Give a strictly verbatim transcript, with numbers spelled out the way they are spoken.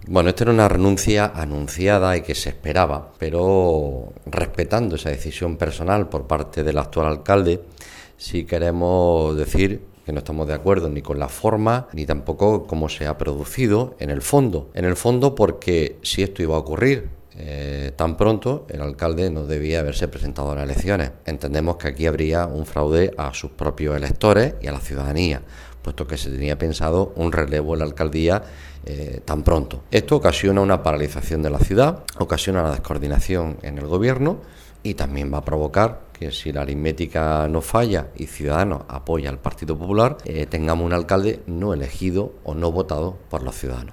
Bueno, esta era una renuncia anunciada y que se esperaba, pero respetando esa decisión personal por parte del actual alcalde, sí queremos decir que no estamos de acuerdo ni con la forma ni tampoco cómo se ha producido en el fondo. En el fondo porque si esto iba a ocurrir eh, tan pronto, el alcalde no debía haberse presentado a las elecciones. Entendemos que aquí habría un fraude a sus propios electores y a la ciudadanía, puesto que se tenía pensado un relevo en la alcaldía eh, tan pronto. Esto ocasiona una paralización de la ciudad, ocasiona una descoordinación en el gobierno y también va a provocar que si la aritmética no falla y Ciudadanos apoya al Partido Popular, eh, tengamos un alcalde no elegido o no votado por los ciudadanos.